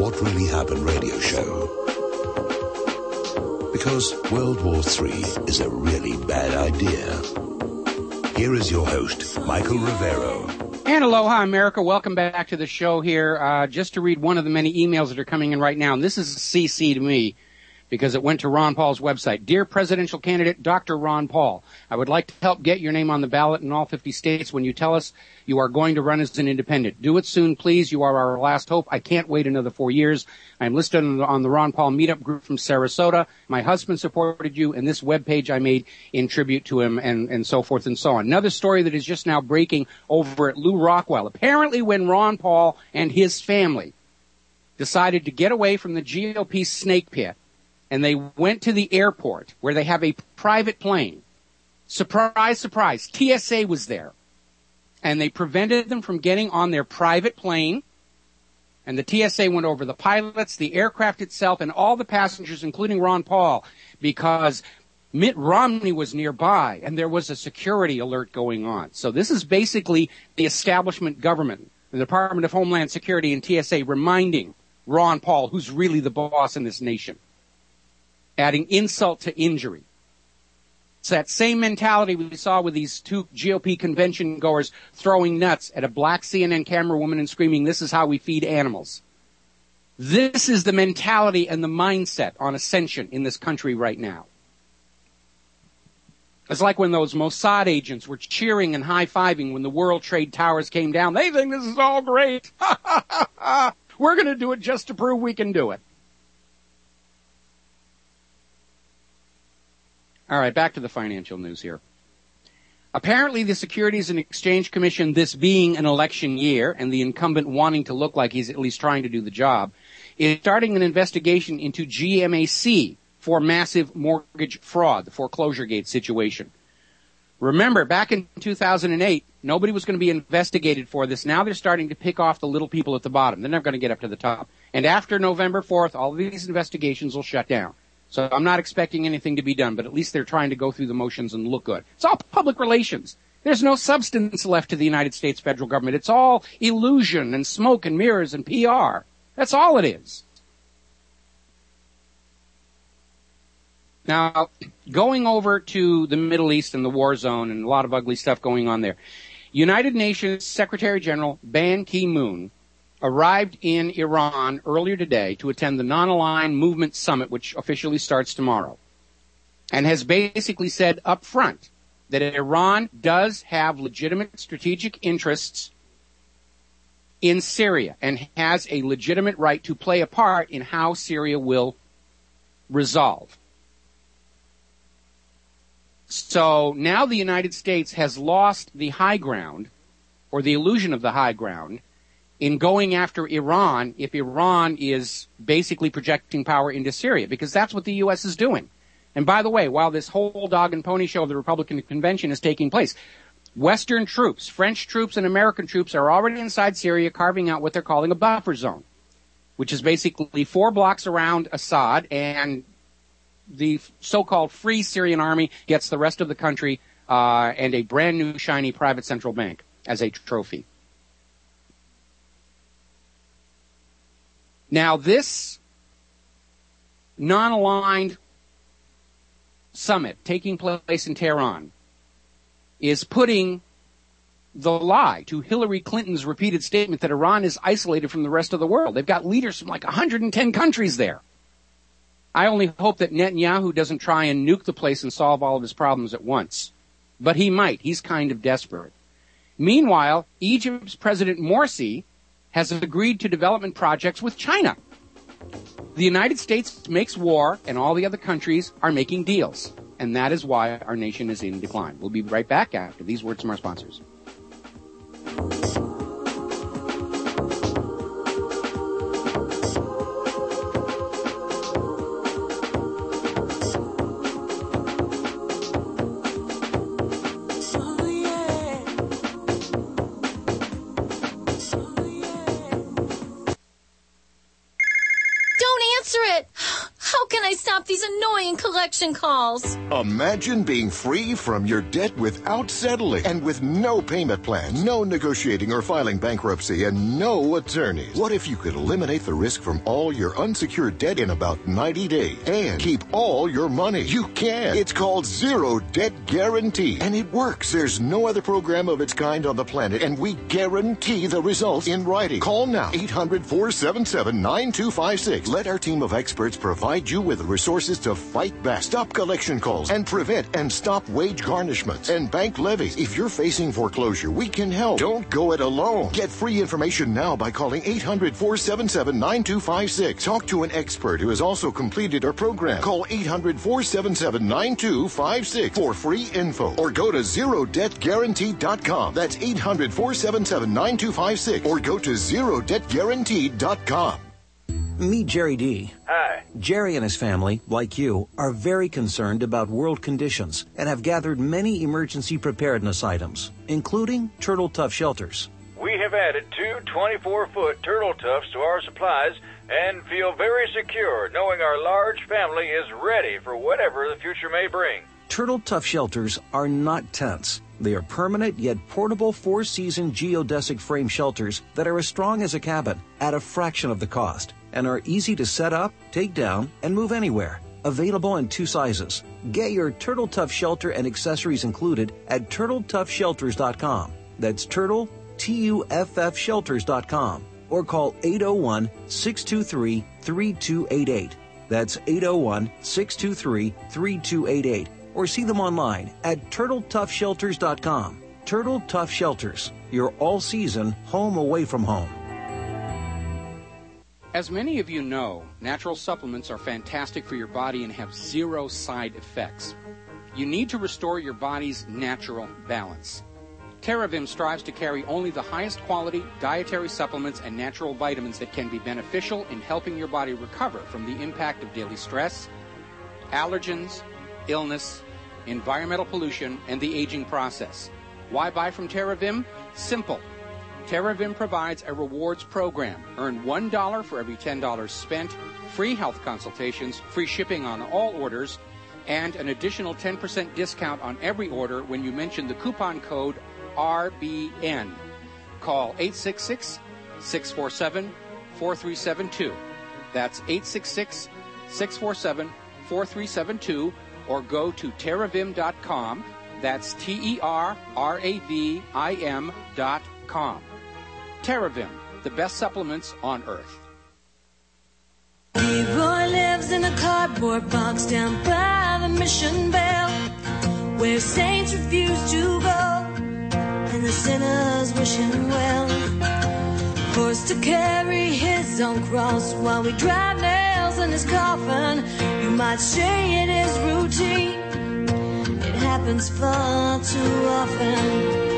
What Really Happened radio show. Because World War III is a really bad idea. Here is your host, Michael Rivero. And aloha, America. Welcome back to the show here. Just to read one of the many emails that are coming in right now. And this is a CC to me because it went to Ron Paul's website. Dear presidential candidate, Dr. Ron Paul, I would like to help get your name on the ballot in all 50 states when you tell us you are going to run as an independent. Do it soon, please. You are our last hope. I can't wait another 4 years. I am listed on the Ron Paul meetup group from Sarasota. My husband supported you, and this webpage I made in tribute to him, and so forth and so on. Another story that is just now breaking over at Lew Rockwell. Apparently when Ron Paul and his family decided to get away from the GOP snake pit, and they went to the airport where they have a private plane. Surprise, surprise, TSA was there. And they prevented them from getting on their private plane. And the TSA went over the pilots, the aircraft itself, and all the passengers, including Ron Paul, because Mitt Romney was nearby, and there was a security alert going on. So this is basically the establishment government, the Department of Homeland Security and TSA, reminding Ron Paul, who's really the boss in this nation, adding insult to injury. It's that same mentality we saw with these two GOP convention goers throwing nuts at a black CNN camera woman and screaming, "This is how we feed animals." This is the mentality and the mindset on ascension in this country right now. It's like when those Mossad agents were cheering and high-fiving when the World Trade Towers came down. They think this is all great. We're going to do it just to prove we can do it. All right, back to the financial news here. Apparently, the Securities and Exchange Commission, this being an election year, and the incumbent wanting to look like he's at least trying to do the job, is starting an investigation into GMAC for massive mortgage fraud, the foreclosure gate situation. Remember, back in 2008, nobody was going to be investigated for this. Now they're starting to pick off the little people at the bottom. They're never going to get up to the top. And after November 4th, all of these investigations will shut down. So I'm not expecting anything to be done, but at least they're trying to go through the motions and look good. It's all public relations. There's no substance left to the United States federal government. It's all illusion and smoke and mirrors and PR. That's all it is. Now, going over to the Middle East and the war zone and a lot of ugly stuff going on there, United Nations Secretary General Ban Ki-moon arrived in Iran earlier today to attend the Non-Aligned Movement Summit, which officially starts tomorrow, and has basically said up front that Iran does have legitimate strategic interests in Syria and has a legitimate right to play a part in how Syria will resolve. So now the United States has lost the high ground, or the illusion of the high ground, in going after Iran if Iran is basically projecting power into Syria, because that's what the U.S. is doing. And by the way, while this whole dog and pony show of the Republican convention is taking place, Western troops, French troops and American troops are already inside Syria carving out what they're calling a buffer zone, which is basically 4 blocks around Assad, and the so-called Free Syrian Army gets the rest of the country and a brand new shiny private central bank as a trophy. Now, this non-aligned summit taking place in Tehran is putting the lie to Hillary Clinton's repeated statement that Iran is isolated from the rest of the world. They've got leaders from like 110 countries there. I only hope that Netanyahu doesn't try and nuke the place and solve all of his problems at once. But he might. He's kind of desperate. Meanwhile, Egypt's President Morsi has agreed to development projects with China. The United States makes war, and all the other countries are making deals. And that is why our nation is in decline. We'll be right back after these words from our sponsors. How can I stop these annoying collection calls? Imagine being free from your debt without settling and with no payment plan, no negotiating or filing bankruptcy, and no attorneys. What if you could eliminate the risk from all your unsecured debt in about 90 days and keep all your money? You can. It's called Zero Debt Guarantee, and it works. There's no other program of its kind on the planet, and we guarantee the results in writing. Call now, 800-477-9256. Let our team of experts provide you with the resources to fight back, stop collection calls, and prevent and stop wage garnishments and bank levies. If you're facing foreclosure, we can help. Don't go it alone. Get free information now by calling 800-477-9256. Talk to an expert who has also completed our program. Call 800-477-9256 for free info, or go to ZeroDebtGuarantee.com. That's 800-477-9256, or go to ZeroDebtGuarantee.com. Meet Jerry D. Hi. Jerry and his family, like you, are very concerned about world conditions and have gathered many emergency preparedness items, including Turtle Tough shelters. We have added 2 24-foot Turtle Toughs to our supplies and feel very secure knowing our large family is ready for whatever the future may bring. Turtle Tough shelters are not tents. They are permanent yet portable 4-season geodesic frame shelters that are as strong as a cabin at a fraction of the cost and are easy to set up, take down, and move anywhere. Available in 2 sizes. Get your Turtle Tough shelter and accessories included at TurtleToughShelters.com. That's Turtle, Tuff Shelters.com. Or call 801-623-3288. That's 801-623-3288. Or see them online at TurtleToughShelters.com. Turtle Tough Shelters, your all-season home away from home. As many of you know, natural supplements are fantastic for your body and have 0 side effects. You need to restore your body's natural balance. TerraVim strives to carry only the highest quality dietary supplements and natural vitamins that can be beneficial in helping your body recover from the impact of daily stress, allergens, illness, environmental pollution, and the aging process. Why buy from TerraVim? Simple. TerraVim provides a rewards program. Earn $1 for every $10 spent, free health consultations, free shipping on all orders, and an additional 10% discount on every order when you mention the coupon code RBN. Call 866-647-4372. That's 866-647-4372, or go to TerraVim.com. That's TerraVim.com. TerraVim, the best supplements on earth. Leroy lives in a cardboard box down by the Mission Bell, where saints refuse to go and the sinners wish him well. Forced to carry his own cross while we drive nails in his coffin. You might say it is routine. It happens far too often.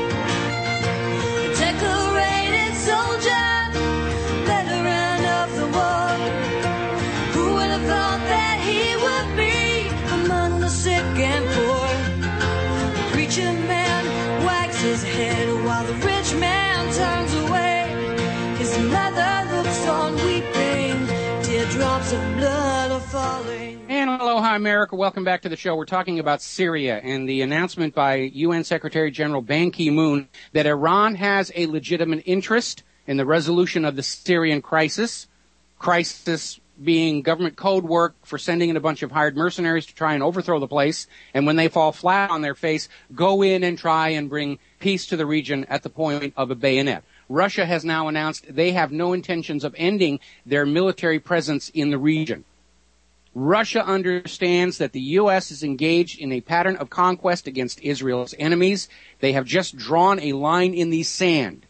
Decorated soldier, veteran of the war. Who would have thought that he would be among the sick and poor? The preacher man wags his head while the rich man turns away. His mother looks on weeping, teardrops of blood are falling. And aloha, America. Welcome back to the show. We're talking about Syria and the announcement by UN Secretary General Ban Ki-moon that Iran has a legitimate interest in the resolution of the Syrian crisis. Crisis being government code work for sending in a bunch of hired mercenaries to try and overthrow the place. And when they fall flat on their face, go in and try and bring peace to the region at the point of a bayonet. Russia has now announced they have no intentions of ending their military presence in the region. Russia understands that the U.S. is engaged in a pattern of conquest against Israel's enemies. They have just drawn a line in the sand.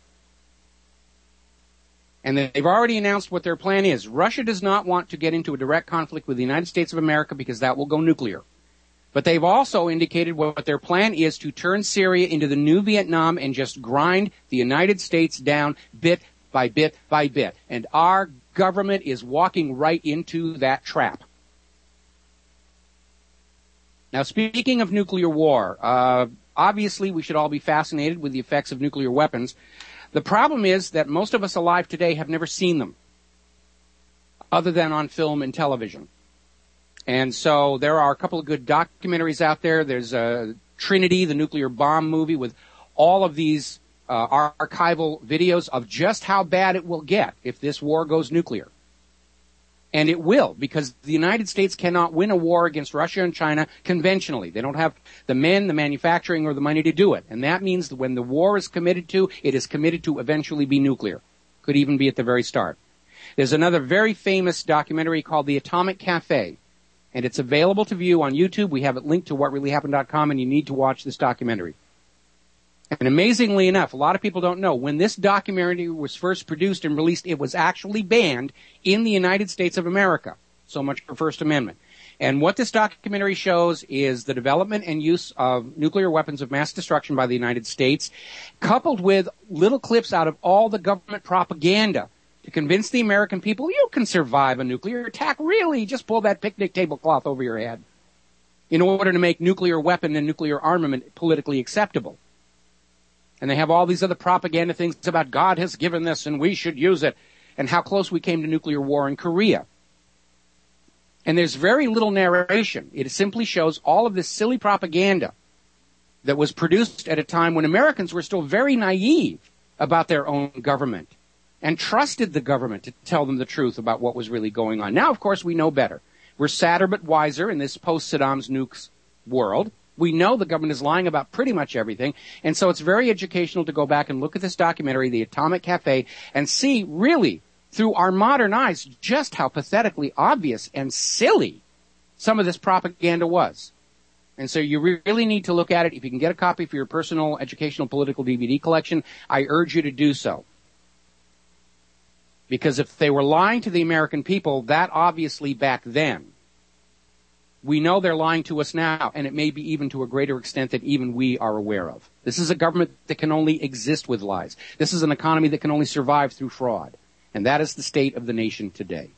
And they've already announced what their plan is. Russia does not want to get into a direct conflict with the United States of America because that will go nuclear. But they've also indicated what their plan is to turn Syria into the new Vietnam and just grind the United States down bit by bit by bit. And our government is walking right into that trap. Now, speaking of nuclear war, obviously we should all be fascinated with the effects of nuclear weapons. The problem is that most of us alive today have never seen them, other than on film and television. And so there are a couple of good documentaries out there. There's Trinity, the nuclear bomb movie, with all of these archival videos of just how bad it will get if this war goes nuclear. And it will, because the United States cannot win a war against Russia and China conventionally. They don't have the men, the manufacturing, or the money to do it. And that means that when the war is committed to, it is committed to eventually be nuclear. Could even be at the very start. There's another very famous documentary called The Atomic Cafe. And it's available to view on YouTube. We have it linked to whatreallyhappened.com, and you need to watch this documentary. And amazingly enough, a lot of people don't know, when this documentary was first produced and released, it was actually banned in the United States of America. So much for First Amendment. And what this documentary shows is the development and use of nuclear weapons of mass destruction by the United States, coupled with little clips out of all the government propaganda to convince the American people, you can survive a nuclear attack. Really, just pull that picnic tablecloth over your head in order to make nuclear weapon and nuclear armament politically acceptable. And they have all these other propaganda things about God has given this and we should use it, and how close we came to nuclear war in Korea. And there's very little narration. It simply shows all of this silly propaganda that was produced at a time when Americans were still very naive about their own government and trusted the government to tell them the truth about what was really going on. Now, of course, we know better. We're sadder but wiser in this post-Saddam's nukes world. We know the government is lying about pretty much everything, and so it's very educational to go back and look at this documentary, The Atomic Cafe, and see, really, through our modern eyes, just how pathetically obvious and silly some of this propaganda was. And so you really need to look at it. If you can get a copy for your personal educational political DVD collection, I urge you to do so. Because if they were lying to the American people, that obviously back then, we know they're lying to us now, and it may be even to a greater extent than even we are aware of. This is a government that can only exist with lies. This is an economy that can only survive through fraud. And that is the state of the nation today.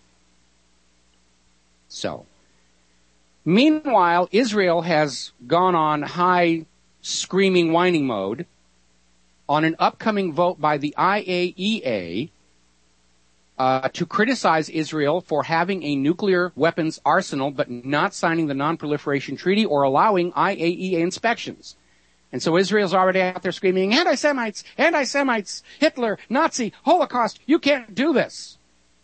So, meanwhile, Israel has gone on high screaming, whining mode on an upcoming vote by the IAEA to criticize Israel for having a nuclear weapons arsenal but not signing the Non-Proliferation Treaty or allowing IAEA inspections. And so Israel's already out there screaming, anti-Semites, anti-Semites, Hitler, Nazi, Holocaust, you can't do this.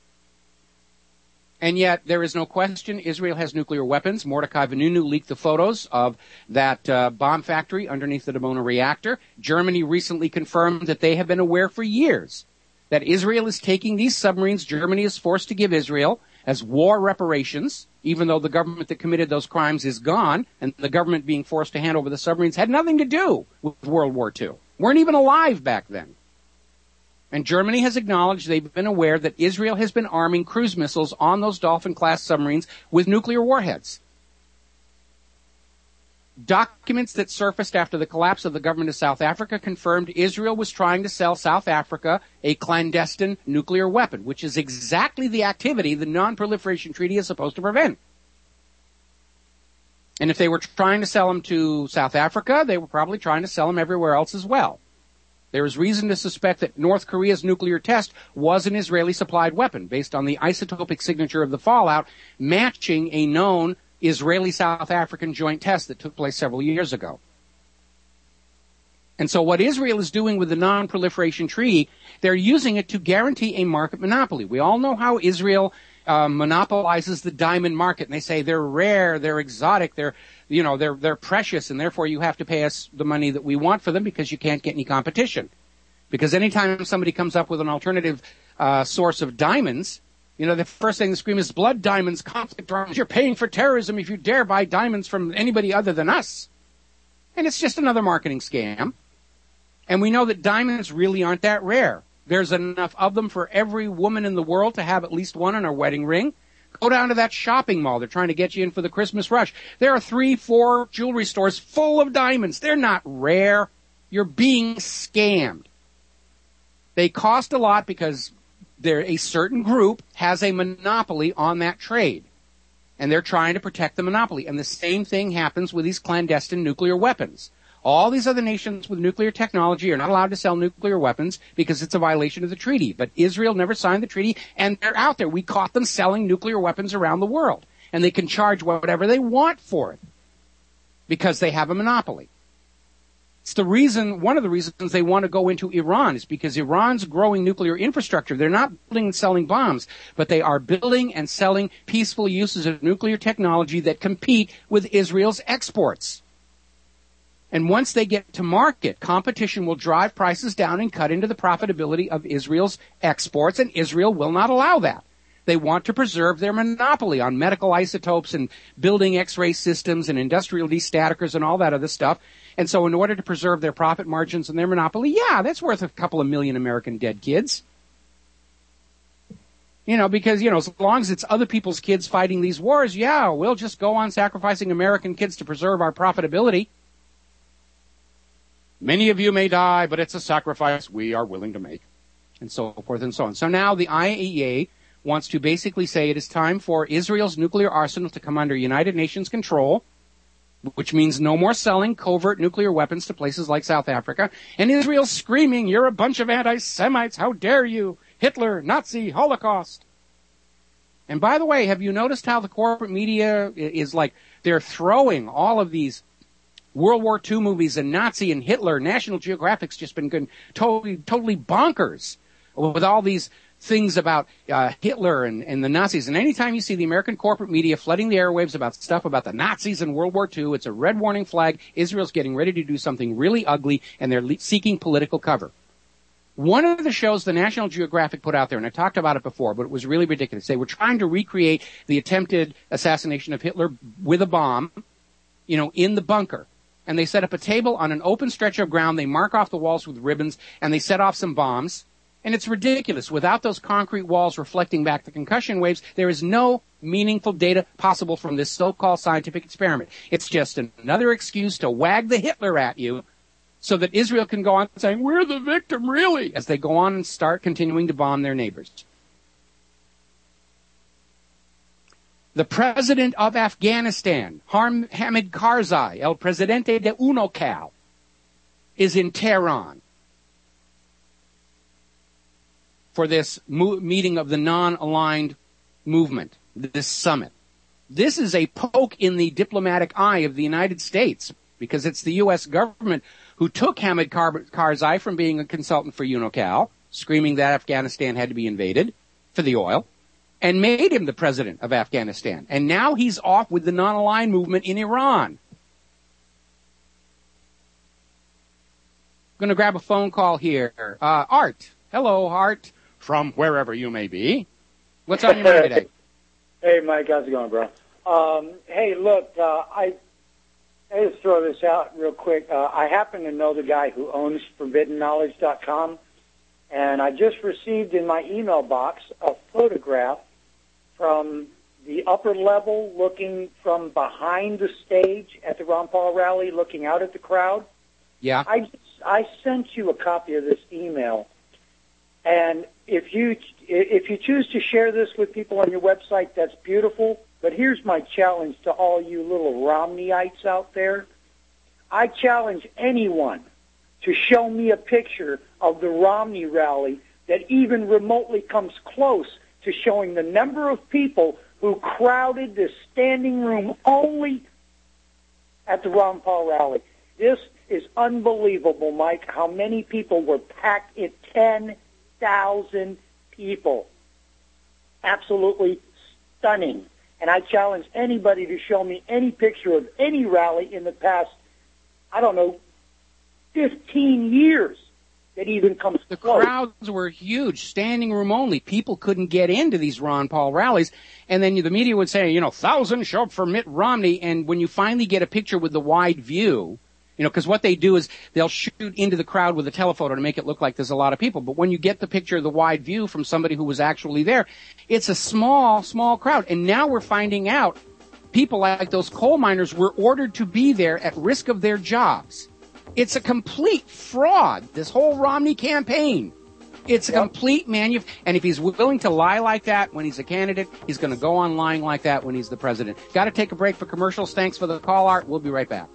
And yet there is no question Israel has nuclear weapons. Mordecai Vanunu leaked the photos of that bomb factory underneath the Dimona reactor. Germany recently confirmed that they have been aware for years that Israel is taking these submarines Germany is forced to give Israel as war reparations, even though the government that committed those crimes is gone, and the government being forced to hand over the submarines had nothing to do with World War II. Weren't even alive back then. And Germany has acknowledged they've been aware that Israel has been arming cruise missiles on those Dolphin-class submarines with nuclear warheads. Documents that surfaced after the collapse of the government of South Africa confirmed Israel was trying to sell South Africa a clandestine nuclear weapon, which is exactly the activity the Non-Proliferation Treaty is supposed to prevent. And if they were trying to sell them to South Africa, they were probably trying to sell them everywhere else as well. There is reason to suspect that North Korea's nuclear test was an Israeli-supplied weapon based on the isotopic signature of the fallout matching a known Israeli-South African joint test that took place several years ago. And so what Israel is doing with the Non-Proliferation Treaty, they're using it to guarantee a market monopoly. We all know how Israel monopolizes the diamond market, and they say they're rare, they're exotic, they're precious, and therefore you have to pay us the money that we want for them because you can't get any competition. Because anytime somebody comes up with an alternative source of diamonds, the first thing they scream is blood diamonds, conflict diamonds. You're paying for terrorism if you dare buy diamonds from anybody other than us. And it's just another marketing scam. And we know that diamonds really aren't that rare. There's enough of them for every woman in the world to have at least one on her wedding ring. Go down to that shopping mall. They're trying to get you in for the Christmas rush. There are 3-4 jewelry stores full of diamonds. They're not rare. You're being scammed. They cost a lot because a certain group has a monopoly on that trade. And they're trying to protect the monopoly. And the same thing happens with these clandestine nuclear weapons. All these other nations with nuclear technology are not allowed to sell nuclear weapons because it's a violation of the treaty. But Israel never signed the treaty, and they're out there. We caught them selling nuclear weapons around the world. and they can charge whatever they want for it because they have a monopoly. It's the reason, one of the reasons they want to go into Iran is because Iran's growing nuclear infrastructure. They're not building and selling bombs, but they are building and selling peaceful uses of nuclear technology that compete with Israel's exports. And once they get to market, competition will drive prices down and cut into the profitability of Israel's exports, and Israel will not allow that. They want to preserve their monopoly on medical isotopes and building X-ray systems and industrial destaticers and all that other stuff. And so in order to preserve their profit margins and their monopoly, yeah, that's worth a couple of million American dead kids. Because, as long as it's other people's kids fighting these wars, yeah, we'll just go on sacrificing American kids to preserve our profitability. Many of you may die, but it's a sacrifice we are willing to make, and so forth and so on. So now the IAEA wants to basically say it is time for Israel's nuclear arsenal to come under United Nations control, which means no more selling covert nuclear weapons to places like South Africa. And Israel's screaming, "You're a bunch of anti-Semites. How dare you? Hitler, Nazi, Holocaust." And by the way, have you noticed how the corporate media is like, they're throwing all of these World War II movies and Nazi and Hitler? National Geographic's just been totally bonkers with all these things about Hitler and the Nazis. And anytime you see the American corporate media flooding the airwaves about stuff about the Nazis and World War II, it's a red warning flag. Israel's getting ready to do something really ugly, and they're seeking political cover. One of the shows the National Geographic put out there, and I talked about it before, but it was really ridiculous. They were trying to recreate the attempted assassination of Hitler with a bomb, in the bunker. And they set up a table on an open stretch of ground. They mark off the walls with ribbons, and they set off some bombs. And it's ridiculous. Without those concrete walls reflecting back the concussion waves, there is no meaningful data possible from this so-called scientific experiment. It's just another excuse to wag the Hitler at you so that Israel can go on saying, "We're the victim, really," as they go on and start continuing to bomb their neighbors. The president of Afghanistan, Hamid Karzai, El Presidente de UNOCAL, is in Tehran for this meeting of the non-aligned movement, this summit. This is a poke in the diplomatic eye of the United States, because it's the U.S. government who took Hamid Karzai from being a consultant for UNOCAL, screaming that Afghanistan had to be invaded for the oil, and made him the president of Afghanistan. And now he's off with the non-aligned movement in Iran. I'm going to grab a phone call here. Art. Hello, Art. From wherever you may be. What's on your mind today? Hey, Mike, how's it going, bro? Hey, look, I just throw this out real quick. I happen to know the guy who owns ForbiddenKnowledge.com, and I just received in my email box a photograph from the upper level looking from behind the stage at the Ron Paul rally, looking out at the crowd. Yeah. I sent you a copy of this email. And if you choose to share this with people on your website, that's beautiful. But here's my challenge to all you little Romneyites out there. I challenge anyone to show me a picture of the Romney rally that even remotely comes close to showing the number of people who crowded this standing room only at the Ron Paul rally. This is unbelievable, Mike, how many people were packed in 10,000 people. Absolutely stunning. And I challenge anybody to show me any picture of any rally in the past, 15 years that even comes The close. crowds were huge, standing room only. People couldn't get into these Ron Paul rallies. And then the media would say, thousands show up for Mitt Romney. And when you finally get a picture with the wide view, because what they do is they'll shoot into the crowd with a telephoto to make it look like there's a lot of people. But when you get the picture of the wide view from somebody who was actually there, it's a small, small crowd. And now we're finding out people like those coal miners were ordered to be there at risk of their jobs. It's a complete fraud, this whole Romney campaign. It's a complete and if he's willing to lie like that when he's a candidate, he's going to go on lying like that when he's the president. Got to take a break for commercials. Thanks for the call, Art. We'll be right back.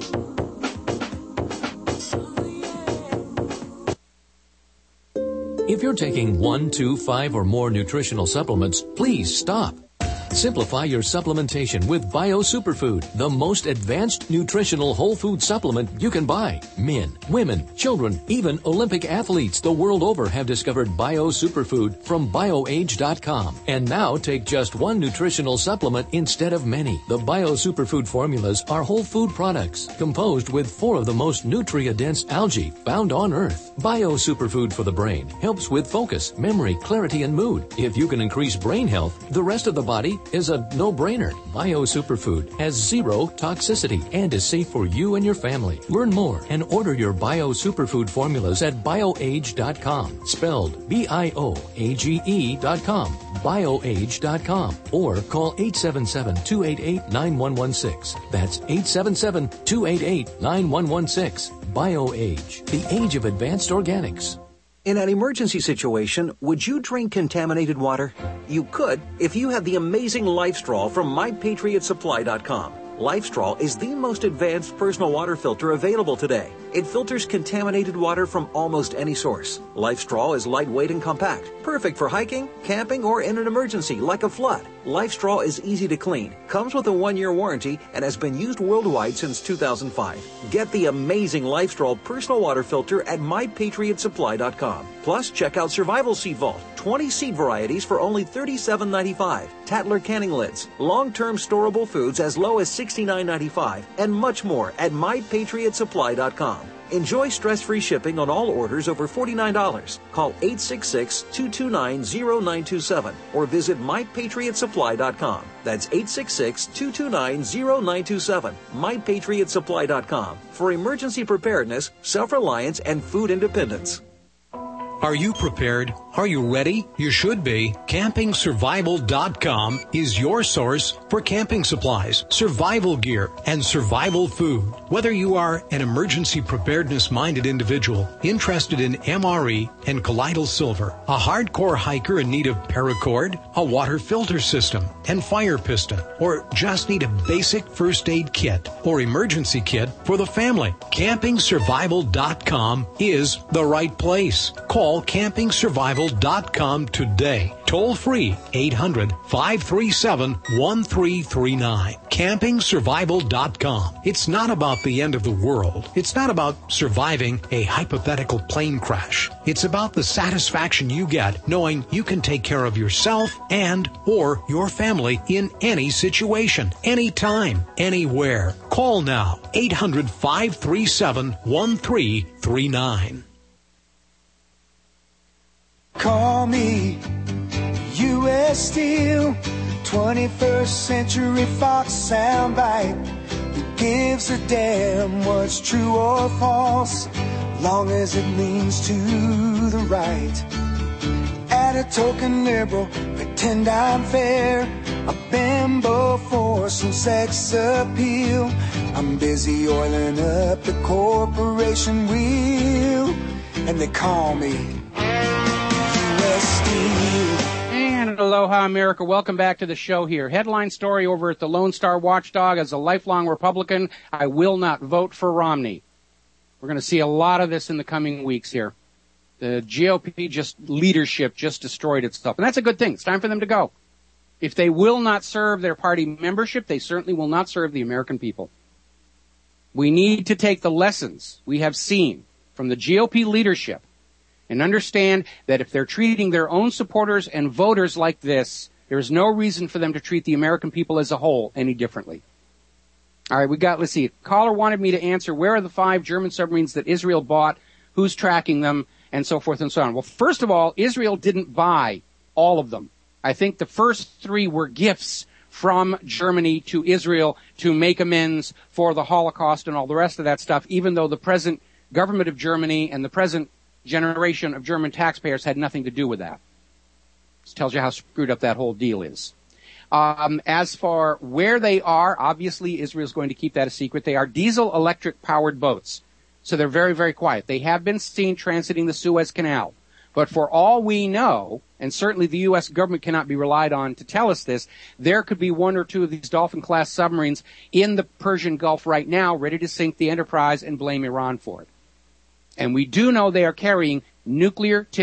If If you're taking 1, 2, 5, or more nutritional supplements, please stop. Simplify your supplementation with Bio Superfood, the most advanced nutritional whole food supplement you can buy. Men, women, children, even Olympic athletes the world over have discovered Bio Superfood from BioAge.com. And now take just one nutritional supplement instead of many. The Bio Superfood formulas are whole food products composed with 4 of the most nutrient-dense algae found on Earth. Bio Superfood for the brain helps with focus, memory, clarity, and mood. If you can increase brain health, the rest of the body is a no-brainer. Bio Superfood has 0 toxicity and is safe for you and your family. Learn more and order your Bio Superfood formulas at BioAge.com, spelled BIOAGE.com, BioAge.com, or call 877-288-9116. That's 877-288-9116. BioAge, the age of advanced organics. In an emergency situation, would you drink contaminated water? You could if you had the amazing LifeStraw from MyPatriotSupply.com. LifeStraw is the most advanced personal water filter available today. It filters contaminated water from almost any source. LifeStraw is lightweight and compact, perfect for hiking, camping, or in an emergency like a flood. LifeStraw is easy to clean, comes with a 1-year warranty, and has been used worldwide since 2005. Get the amazing LifeStraw personal water filter at MyPatriotSupply.com. Plus, check out Survival Seed Vault, 20 seed varieties for only $37.95, Tatler canning lids, long-term storable foods as low as $69.95, and much more at MyPatriotSupply.com. Enjoy stress-free shipping on all orders over $49. Call 866-229-0927 or visit MyPatriotSupply.com. That's 866-229-0927. MyPatriotSupply.com for emergency preparedness, self-reliance, and food independence. Are you prepared? Are you ready? You should be. CampingSurvival.com is your source for camping supplies, survival gear, and survival food. Whether you are an emergency preparedness-minded individual interested in MRE and colloidal silver, a hardcore hiker in need of paracord, a water filter system, and fire piston, or just need a basic first aid kit or emergency kit for the family, CampingSurvival.com is the right place. Call CampingSurvival.com today. Toll free 800-537-1339. CampingSurvival.com. It's not about the end of the world. It's not about surviving a hypothetical plane crash. It's about the satisfaction you get knowing you can take care of yourself and or your family in any situation, anytime, anywhere. Call now 800-537-1339. Call me U.S. Steel, 21st Century Fox soundbite. Who gives a damn what's true or false, long as it leans to the right. At a token liberal, pretend I'm fair. I've been before some sex appeal. I'm busy oiling up the corporation wheel, and they call me And aloha, America. Welcome back to the show here. Headline story over at the Lone Star Watchdog. As a lifelong Republican, I will not vote for Romney. We're going to see a lot of this in the coming weeks here. The GOP leadership just destroyed itself. And that's a good thing. It's time for them to go. If they will not serve their party membership, they certainly will not serve the American people. We need to take the lessons we have seen from the GOP leadership and understand that if they're treating their own supporters and voters like this, there is no reason for them to treat the American people as a whole any differently. All right, let's see. A caller wanted me to answer, where are the 5 German submarines that Israel bought, who's tracking them, and so forth and so on. Well, first of all, Israel didn't buy all of them. I think the first 3 were gifts from Germany to Israel to make amends for the Holocaust and all the rest of that stuff, even though the present government of Germany and the present generation of German taxpayers had nothing to do with that. This tells you how screwed up that whole deal is. As for where they are, obviously Israel's going to keep that a secret. They are diesel-electric powered boats, so they're very, very quiet. They have been seen transiting the Suez Canal. But for all we know, and certainly the U.S. government cannot be relied on to tell us this, there could be 1 or 2 of these Dolphin-class submarines in the Persian Gulf right now, ready to sink the Enterprise and blame Iran for it. And we do know they are carrying nuclear-tipped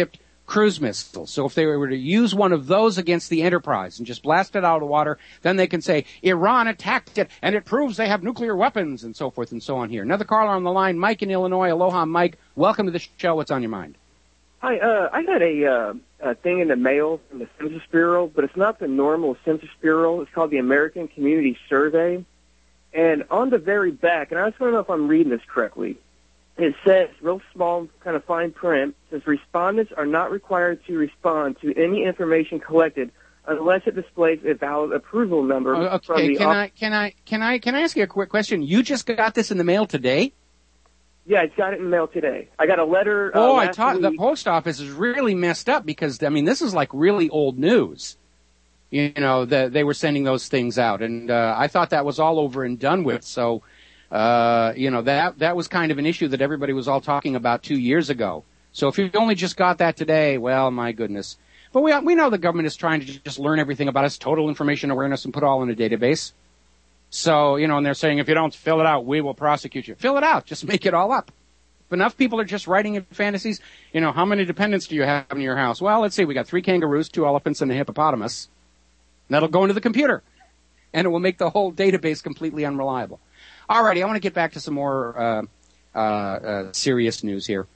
cruise missiles. So if they were to use one of those against the Enterprise and just blast it out of the water, then they can say, Iran attacked it, and it proves they have nuclear weapons, and so forth and so on here. Another caller on the line, Mike in Illinois. Aloha, Mike. Welcome to the show. What's on your mind? Hi, I got a thing in the mail from the Census Bureau, but it's not the normal Census Bureau. It's called the American Community Survey. And on the very back, and I just want to know if I'm reading this correctly, it says, real small, kind of fine print, says respondents are not required to respond to any information collected unless it displays a valid approval number. Okay, can I ask you a quick question? You just got this in the mail today? Yeah, I got it in the mail today. I got a letter. The post office is really messed up because, I mean, this is like really old news. You know, they were sending those things out, and I thought that was all over and done with. So, you know, that was kind of an issue that everybody was all talking about 2 years ago. So if you only just got that today, well, my goodness. But we know the government is trying to just learn everything about us, total information awareness, and put it all in a database. So, you know, and they're saying, if you don't fill it out, we will prosecute you. Fill it out. Just make it all up. If enough people are just writing in fantasies, you know, how many dependents do you have in your house? Well, let's see. We got 3 kangaroos, 2 elephants, and a hippopotamus. And that'll go into the computer. And it will make the whole database completely unreliable. All righty. I want to get back to some more serious news here.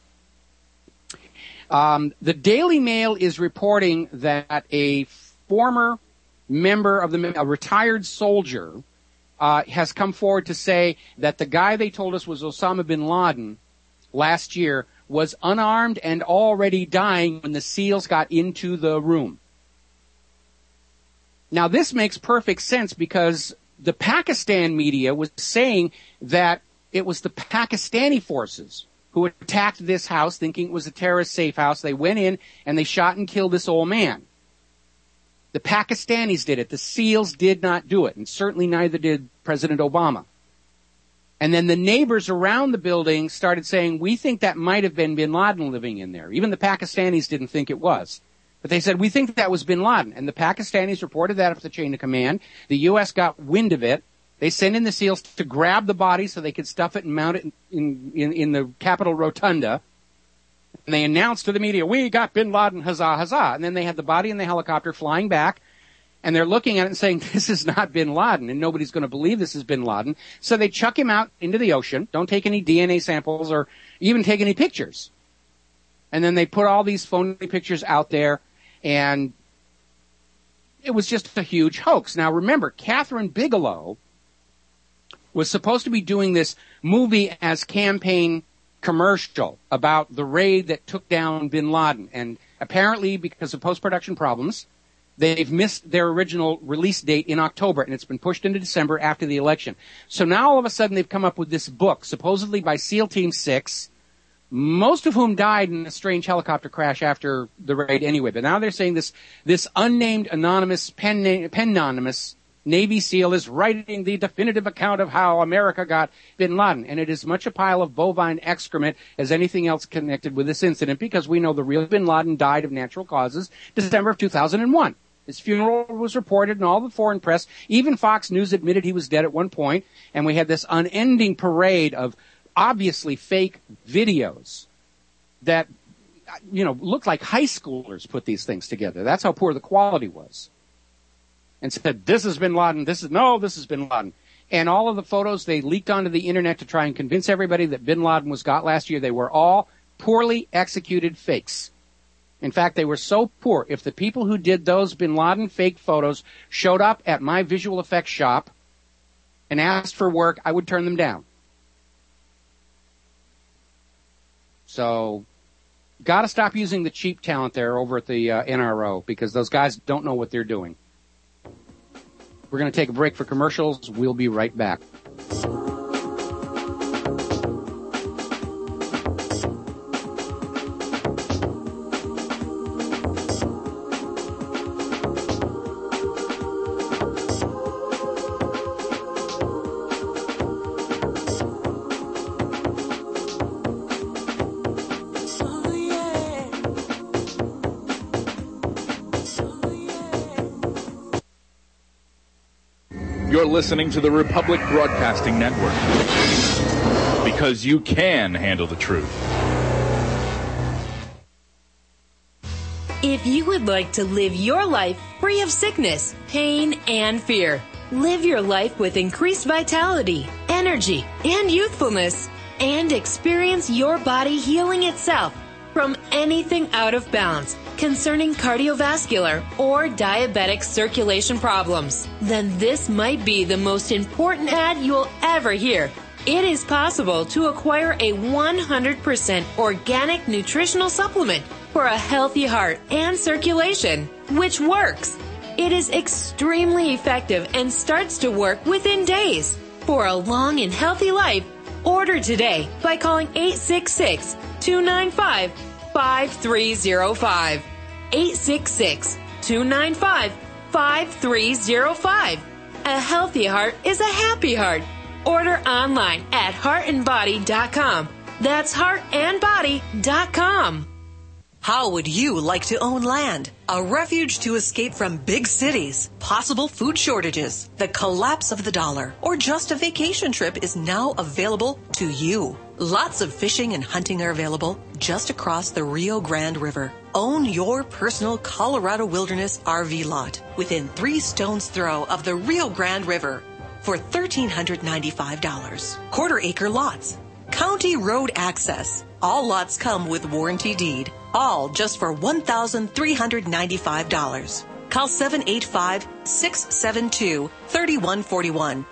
The Daily Mail is reporting that a former member of a retired soldier has come forward to say that the guy they told us was Osama bin Laden last year was unarmed and already dying when the SEALs got into the room. Now, this makes perfect sense because the Pakistan media was saying that it was the Pakistani forces who attacked this house thinking it was a terrorist safe house. They went in and they shot and killed this old man. The Pakistanis did it. The SEALs did not do it, and certainly neither did President Obama. And then the neighbors around the building started saying, we think that might have been bin Laden living in there. Even the Pakistanis didn't think it was. But they said, we think that was bin Laden. And the Pakistanis reported that up the chain of command. The U.S. got wind of it. They sent in the SEALs to grab the body so they could stuff it and mount it in the Capitol Rotunda. And they announced to the media, we got bin Laden, huzzah, huzzah. And then they had the body in the helicopter flying back. And they're looking at it and saying, this is not bin Laden. And nobody's going to believe this is bin Laden. So they chuck him out into the ocean. Don't take any DNA samples or even take any pictures. And then they put all these phony pictures out there. And it was just a huge hoax. Now remember, Catherine Bigelow was supposed to be doing this movie as campaign commercial about the raid that took down bin Laden. And apparently, because of post-production problems, they've missed their original release date in October, and it's been pushed into December after the election. So now all of a sudden they've come up with this book, supposedly by SEAL Team 6, most of whom died in a strange helicopter crash after the raid anyway. But now they're saying this unnamed anonymous, penanonymous Navy SEAL is writing the definitive account of how America got bin Laden. And it is much a pile of bovine excrement as anything else connected with this incident, because we know the real bin Laden died of natural causes December of 2001. His funeral was reported in all the foreign press. Even Fox News admitted he was dead at one point. And we had this unending parade of obviously fake videos that, you know, looked like high schoolers put these things together. That's how poor the quality was. And said, this is bin Laden, this is bin Laden. And all of the photos they leaked onto the internet to try and convince everybody that bin Laden was got last year, they were all poorly executed fakes. In fact, they were so poor, if the people who did those bin Laden fake photos showed up at my visual effects shop and asked for work, I would turn them down. So, gotta stop using the cheap talent there over at the NRO, because those guys don't know what they're doing. We're going to take a break for commercials. We'll be right back. You're listening to the Republic Broadcasting Network, because you can handle the truth. If you would like to live your life free of sickness, pain, and fear, live your life with increased vitality, energy, and youthfulness, and experience your body healing itself from anything out of balance concerning cardiovascular or diabetic circulation problems, then this might be the most important ad you'll ever hear. It is possible to acquire a 100% organic nutritional supplement for a healthy heart and circulation, which works. It is extremely effective and starts to work within days. For a long and healthy life, order today by calling 866-295-5305. 866-295-5305. A healthy heart is a happy heart. Order online at heartandbody.com. That's heartandbody.com. How would you like to own land? A refuge to escape from big cities, possible food shortages, the collapse of the dollar, or just a vacation trip is now available to you. Lots of fishing and hunting are available just across the Rio Grande River. Own your personal Colorado Wilderness RV lot within 3 stones throw of the Rio Grande River for $1,395. Quarter-acre lots. County road access. All lots come with warranty deed. All just for $1,395. Call 785-672-3141.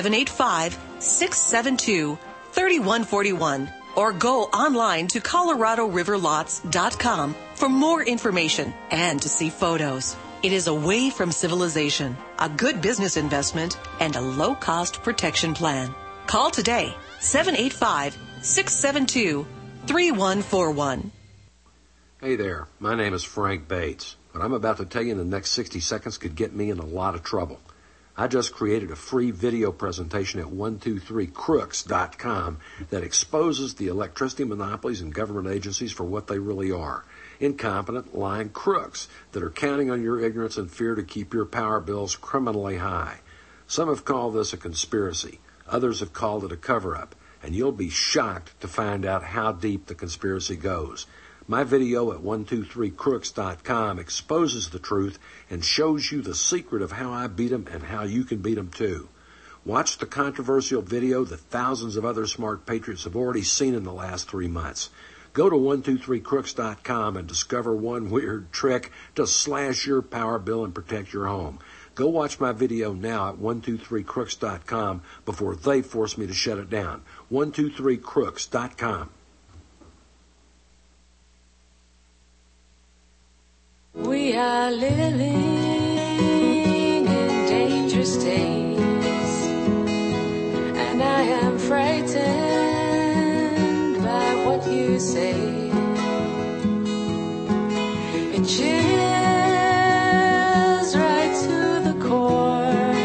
785-672-3141. Or go online to ColoradoRiverLots.com for more information and to see photos. It is away from civilization, a good business investment, and a low-cost protection plan. Call today, 785-672-3141. Hey there, my name is Frank Bates. What I'm about to tell you in the next 60 seconds could get me in a lot of trouble. I just created a free video presentation at 123crooks.com that exposes the electricity monopolies and government agencies for what they really are. Incompetent, lying crooks that are counting on your ignorance and fear to keep your power bills criminally high. Some have called this a conspiracy. Others have called it a cover-up. And you'll be shocked to find out how deep the conspiracy goes. My video at 123crooks.com exposes the truth and shows you the secret of how I beat them and how you can beat them too. Watch the controversial video that thousands of other smart patriots have already seen in the last 3 months. Go to 123crooks.com and discover one weird trick to slash your power bill and protect your home. Go watch my video now at 123crooks.com before they force me to shut it down. 123crooks.com. We are living in dangerous days, and I am frightened by what you say. It chills right to the core,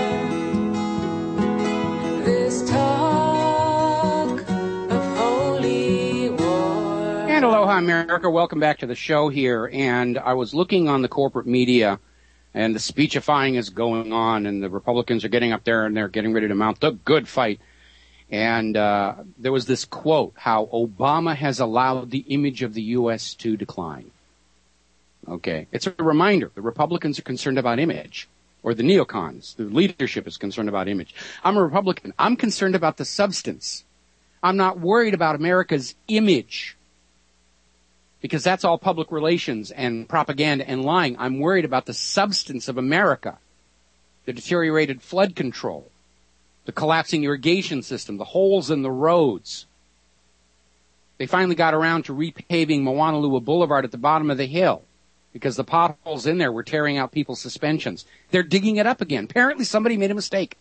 this talk of holy war. And aloha, America. Welcome back to the show here. And I was looking on the corporate media, and the speechifying is going on, and the Republicans are getting up there, and they're getting ready to mount the good fight. And there was this quote, how Obama has allowed the image of the U.S. to decline. Okay. It's a reminder. The Republicans are concerned about image. Or the neocons. The leadership is concerned about image. I'm a Republican. I'm concerned about the substance. I'm not worried about America's image. Because that's all public relations and propaganda and lying. I'm worried about the substance of America. The deteriorated flood control. The collapsing irrigation system. The holes in the roads. They finally got around to repaving Moanalua Boulevard at the bottom of the hill. Because the potholes in there were tearing out people's suspensions. They're digging it up again. Apparently somebody made a mistake.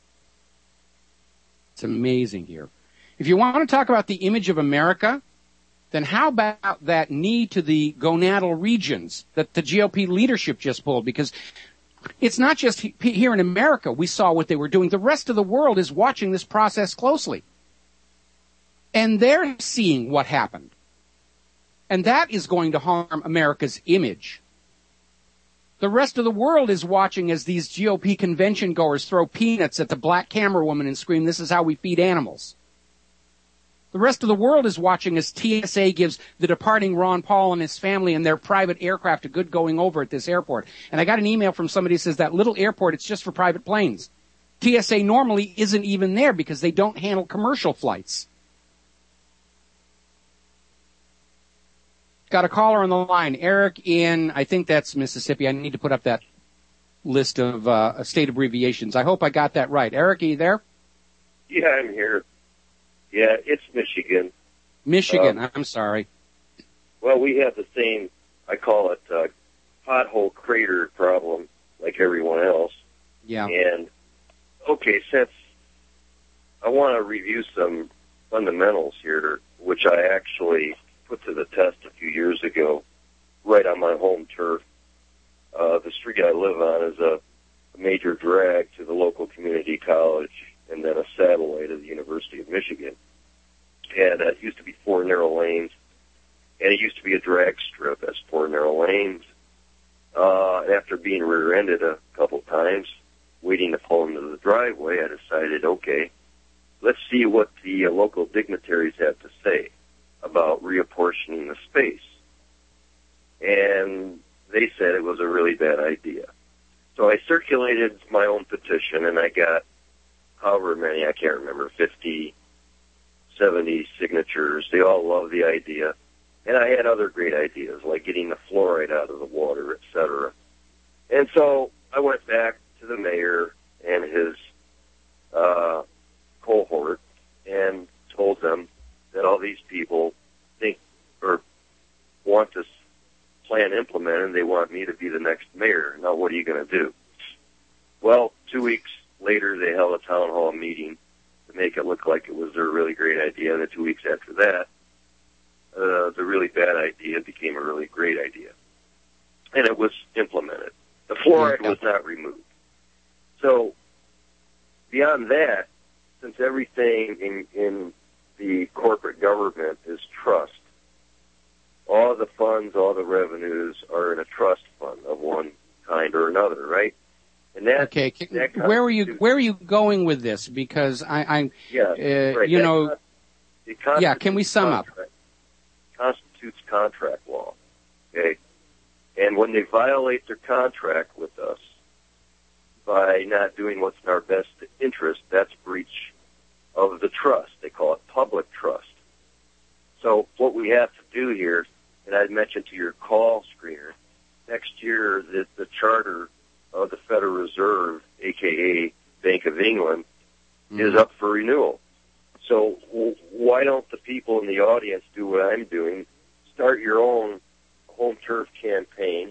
It's amazing here. If you want to talk about the image of America, then how about that knee to the gonadal regions that the GOP leadership just pulled? Because it's not just here in America we saw what they were doing. The rest of the world is watching this process closely. And they're seeing what happened. And that is going to harm America's image. The rest of the world is watching as these GOP convention goers throw peanuts at the black camera woman and scream, "This is how we feed animals." The rest of the world is watching as TSA gives the departing Ron Paul and his family and their private aircraft a good going over at this airport. And I got an email from somebody who says that little airport, it's just for private planes. TSA normally isn't even there because they don't handle commercial flights. Got a caller on the line. Eric in, I think that's Mississippi. I need to put up that list of state abbreviations. I hope I got that right. Eric, are you there? Yeah, I'm here. Yeah, it's Michigan. Michigan, I'm sorry. Well, we have the same, I call it, pothole crater problem like everyone else. Yeah. And, okay, since I want to review some fundamentals here, which I actually put to the test a few years ago, right on my home turf. The street I live on is a major drag to the local community college and then a satellite of the University of Michigan. And it used to be 4 narrow lanes, and it used to be a drag strip. That's 4 narrow lanes. After being rear-ended a couple times, waiting to pull into the driveway, I decided, okay, let's see what the local dignitaries have to say about reapportioning the space. And they said it was a really bad idea. So I circulated my own petition, and I got however many, I can't remember, 50, 70 signatures. They all love the idea. And I had other great ideas, like getting the fluoride out of the water, etc. And so I went back to the mayor and his cohort and told them that all these people think or want this plan implemented, and they want me to be the next mayor. Now, what are you going to do? Well, 2 weeks later, they held a town hall meeting to make it look like it was their really great idea, and then 2 weeks after that, the really bad idea became a really great idea. And it was implemented. The fluoride was not removed. So, beyond that, since everything in the corporate government is trust, all the funds, all the revenues are in a trust fund of one kind or another, right? And that, okay, where are you going with this? Because right, you know, can we sum up? Constitutes contract law, okay? And when they violate their contract with us by not doing what's in our best interest, that's breach of the trust. They call it public trust. So what we have to do here, and I mentioned to your call screener, next year the charter of the Federal Reserve, a.k.a. Bank of England, is up for renewal. So why don't the people in the audience do what I'm doing? Start your own home turf campaign.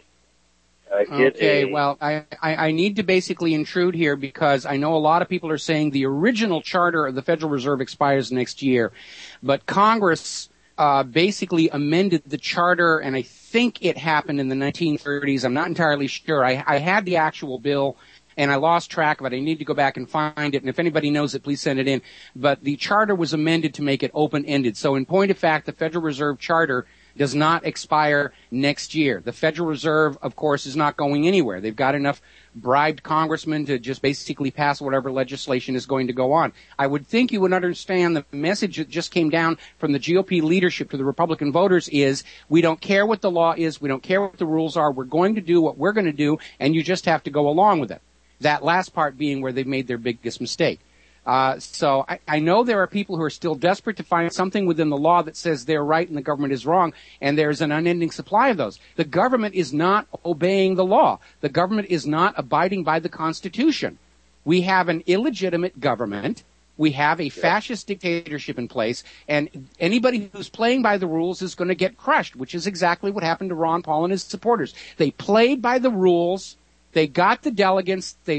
Well, I need to basically intrude here because I know a lot of people are saying the original charter of the Federal Reserve expires next year, but Congress basically amended the charter, and I think it happened in the 1930s. I'm not entirely sure. I had the actual bill, and I lost track of it. I need to go back and find it, and if anybody knows it, please send it in. But the charter was amended to make it open-ended. So in point of fact, the Federal Reserve Charter does not expire next year. The Federal Reserve, of course, is not going anywhere. They've got enough bribed congressmen to just basically pass whatever legislation is going to go on. I would think you would understand the message that just came down from the GOP leadership to the Republican voters is, we don't care what the law is, we don't care what the rules are, we're going to do what we're going to do, and you just have to go along with it. That last part being where they've made their biggest mistake. So I know there are people who are still desperate to find something within the law that says they're right and the government is wrong, and there's an unending supply of those. The government is not obeying the law. The government is not abiding by the Constitution. We have an illegitimate government. We have a fascist dictatorship in place, and anybody who's playing by the rules is going to get crushed, which is exactly what happened to Ron Paul and his supporters. They played by the rules. They got the delegates. They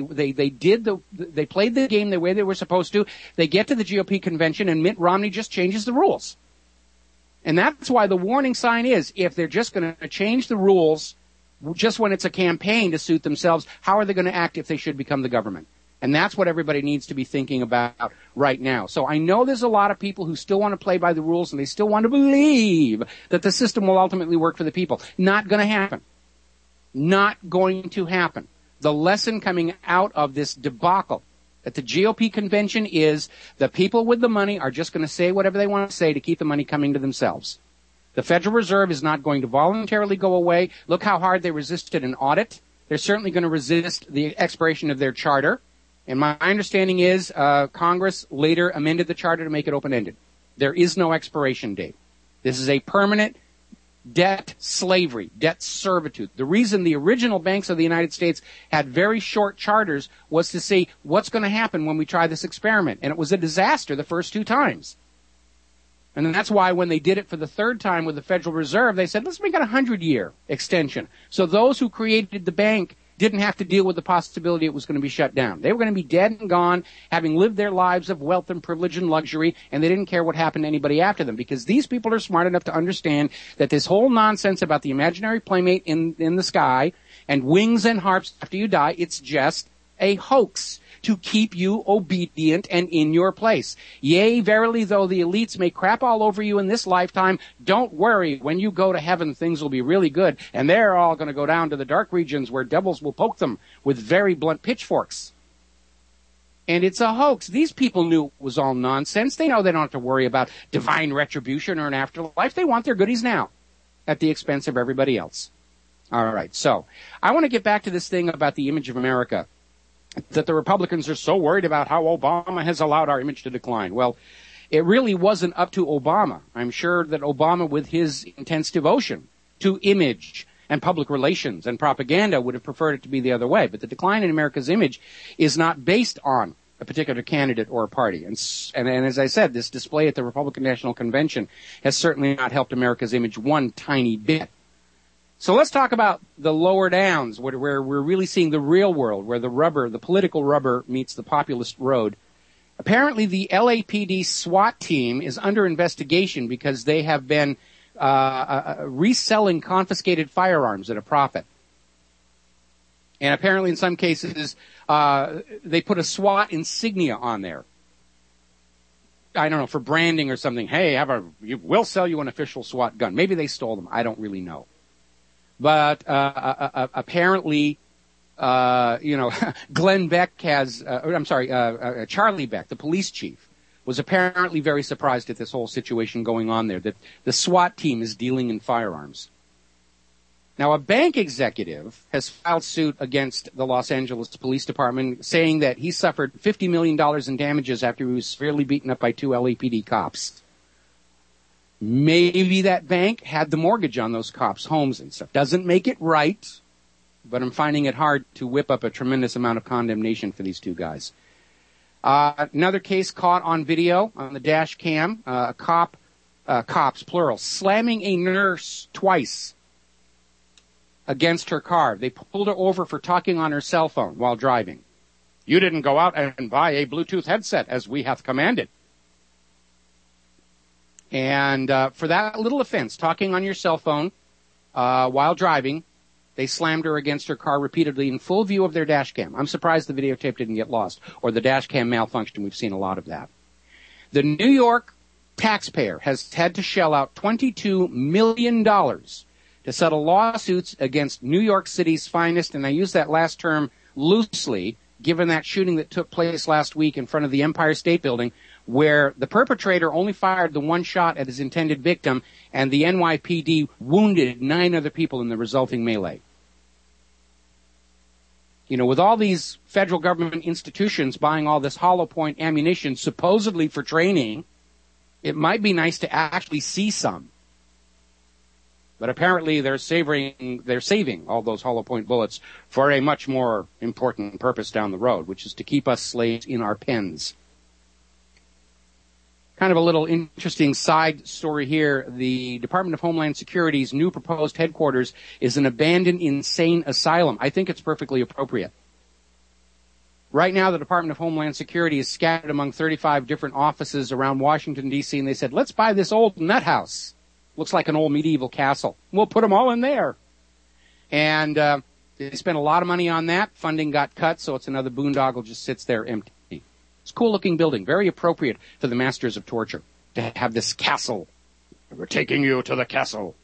played the game the way they were supposed to. They get to the GOP convention, and Mitt Romney just changes the rules. And that's why the warning sign is, if they're just going to change the rules just when it's a campaign to suit themselves, how are they going to act if they should become the government? And that's what everybody needs to be thinking about right now. So I know there's a lot of people who still want to play by the rules, and they still want to believe that the system will ultimately work for the people. Not going to happen. Not going to happen. The lesson coming out of this debacle at the GOP convention is the people with the money are just going to say whatever they want to say to keep the money coming to themselves. The Federal Reserve is not going to voluntarily go away. Look how hard they resisted an audit. They're certainly going to resist the expiration of their charter. And my understanding is Congress later amended the charter to make it open-ended. There is no expiration date. This is a permanent debt slavery, debt servitude. The reason the original banks of the United States had very short charters was to see what's going to happen when we try this experiment. And it was a disaster the first 2 times. And that's why when they did it for the 3rd time with the Federal Reserve, they said, let's make it a 100-year extension. So those who created the bank didn't have to deal with the possibility it was going to be shut down. They were going to be dead and gone, having lived their lives of wealth and privilege and luxury, and they didn't care what happened to anybody after them, because these people are smart enough to understand that this whole nonsense about the imaginary playmate in the sky and wings and harps after you die, it's just a hoax to keep you obedient and in your place. Yea, verily, though the elites may crap all over you in this lifetime, don't worry. When you go to heaven, things will be really good, and they're all going to go down to the dark regions where devils will poke them with very blunt pitchforks. And it's a hoax. These people knew it was all nonsense. They know they don't have to worry about divine retribution or an afterlife. They want their goodies now at the expense of everybody else. All right, so I want to get back to this thing about the image of America, that the Republicans are so worried about how Obama has allowed our image to decline. Well, it really wasn't up to Obama. I'm sure that Obama, with his intense devotion to image and public relations and propaganda, would have preferred it to be the other way. But the decline in America's image is not based on a particular candidate or a party. And as I said, this display at the Republican National Convention has certainly not helped America's image one tiny bit. So let's talk about the lower downs, where we're really seeing the real world, where the political rubber meets the populist road. Apparently the LAPD SWAT team is under investigation because they have been reselling confiscated firearms at a profit. And apparently in some cases, they put a SWAT insignia on there. I don't know, for branding or something. Hey, we'll sell you an official SWAT gun. Maybe they stole them. I don't really know. But apparently, Glenn Beck Charlie Beck, the police chief, was apparently very surprised at this whole situation going on there, that the SWAT team is dealing in firearms. Now, a bank executive has filed suit against the Los Angeles Police Department, saying that he suffered $50 million in damages after he was severely beaten up by 2 LAPD cops. Maybe that bank had the mortgage on those cops' homes and stuff. Doesn't make it right, but I'm finding it hard to whip up a tremendous amount of condemnation for these 2 guys. Another case caught on video on the dash cam, cops, plural, slamming a nurse twice against her car. They pulled her over for talking on her cell phone while driving. You didn't go out and buy a Bluetooth headset as we have commanded. And for that little offense, talking on your cell phone while driving, they slammed her against her car repeatedly in full view of their dash cam. I'm surprised the videotape didn't get lost, or the dash cam malfunctioned. We've seen a lot of that. The New York taxpayer has had to shell out $22 million to settle lawsuits against New York City's finest, and I use that last term loosely, given that shooting that took place last week in front of the Empire State Building, where the perpetrator only fired the one shot at his intended victim, and the NYPD wounded 9 other people in the resulting melee. You know, with all these federal government institutions buying all this hollow point ammunition, supposedly for training, it might be nice to actually see some. But apparently they're saving all those hollow point bullets for a much more important purpose down the road, which is to keep us slaves in our pens. Kind of a little interesting side story here. The Department of Homeland Security's new proposed headquarters is an abandoned insane asylum. I think it's perfectly appropriate. Right now, the Department of Homeland Security is scattered among 35 different offices around Washington, D.C., and they said, let's buy this old nut house. Looks like an old medieval castle. We'll put them all in there. And they spent a lot of money on that. Funding got cut, so it's another boondoggle, just sits there empty. It's a cool-looking building, very appropriate for the masters of torture to have this castle. We're taking you to the castle.